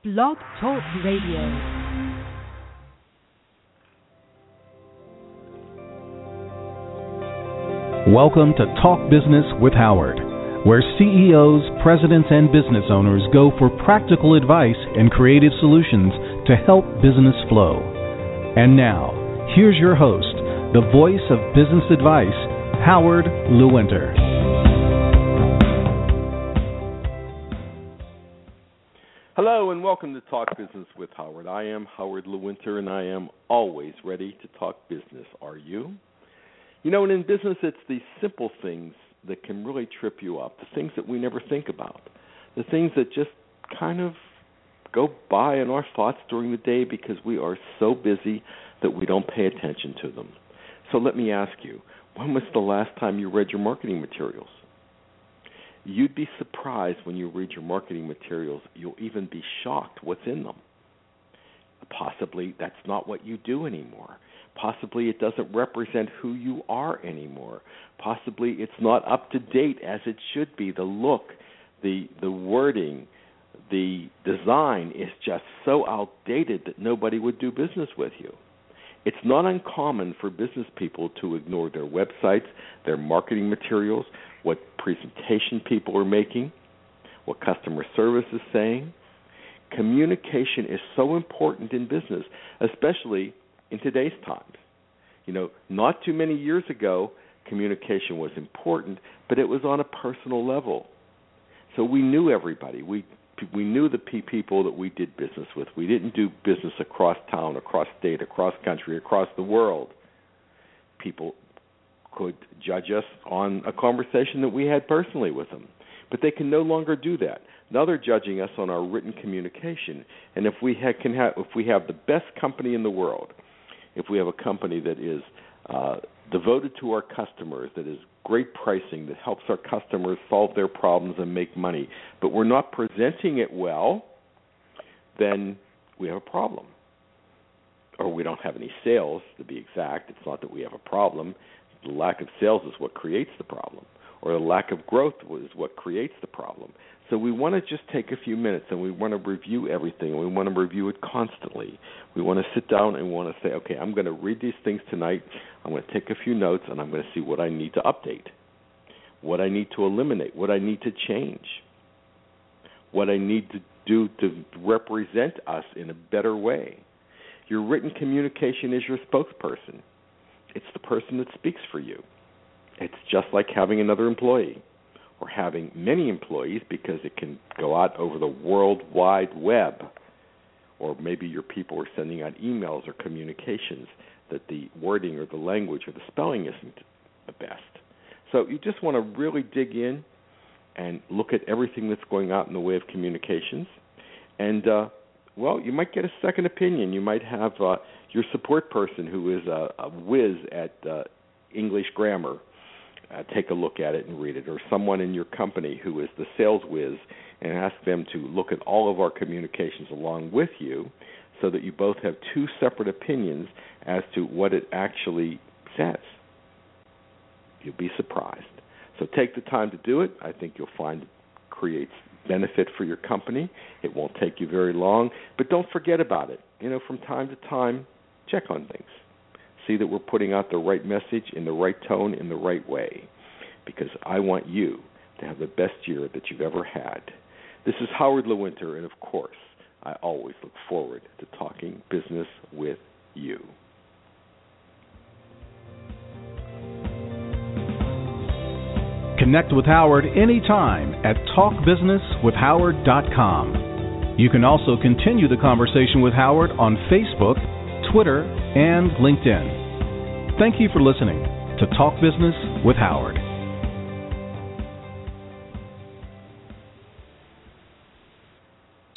Blog Talk Radio. Welcome to Talk Business with Howard, where CEOs, presidents, and business owners go for practical advice and creative solutions to help business flow. And now, here's your host, the voice of business advice, Howard Lewinter. Hello and welcome to Talk Business with Howard. I am Howard Lewinter and I am always ready to talk business. Are you? You know, and in business it's the simple things that can really trip you up, the things that we never think about, the things that just kind of go by in our thoughts during the day because we are so busy that we don't pay attention to them. So let me ask you, when was the last time you read your marketing materials? You'd be surprised when you read your marketing materials. You'll even be shocked what's in them. Possibly that's not what you do anymore. Possibly it doesn't represent who you are anymore. Possibly it's not up to date as it should be. The look, the wording, the design is just so outdated that nobody would do business with you. It's not uncommon for business people to ignore their websites, their marketing materials, what presentation people are making, what customer service is saying. Communication is so important in business, especially in today's times. You know, not too many years ago, communication was important, but it was on a personal level. So we knew everybody. We knew the people that we did business with. We didn't do business across town, across state, across country, across the world. People could judge us on a conversation that we had personally with them, but they can no longer do that. Now they're judging us on our written communication. And if we have the best company in the world, if we have a company that is devoted to our customers, that is great pricing, that helps our customers solve their problems and make money, but we're not presenting it well, then we have a problem. Or we don't have any sales, to be exact. It's not that we have a problem. The lack of sales is what creates the problem, or the lack of growth is what creates the problem. So we want to just take a few minutes and we want to review everything, and we want to review it constantly. We want to sit down and we want to say, okay, I'm going to read these things tonight. I'm going to take a few notes and I'm going to see what I need to update, what I need to eliminate, what I need to change, what I need to do to represent us in a better way. Your written communication is your spokesperson. It's the person that speaks for you. It's just like having another employee or having many employees, because it can go out over the World Wide Web, or maybe your people are sending out emails or communications that the wording or the language or the spelling isn't the best. So you just want to really dig in and look at everything that's going out in the way of communications. And, well, you might get a second opinion. You might have your support person who is a whiz at English grammar take a look at it and read it, or someone in your company who is the sales whiz, and ask them to look at all of our communications along with you so that you both have two separate opinions as to what it actually says. You'll be surprised. So take the time to do it. I think you'll find it creates benefit for your company. It won't take you very long, but don't forget about it. You know, from time to time, check on things. See that we're putting out the right message in the right tone in the right way, because I want you to have the best year that you've ever had. This is Howard Lewinter, and of course, I always look forward to talking business with you. Connect with Howard anytime at talkbusinesswithhoward.com. You can also continue the conversation with Howard on Facebook, Twitter, and LinkedIn. Thank you for listening to Talk Business with Howard.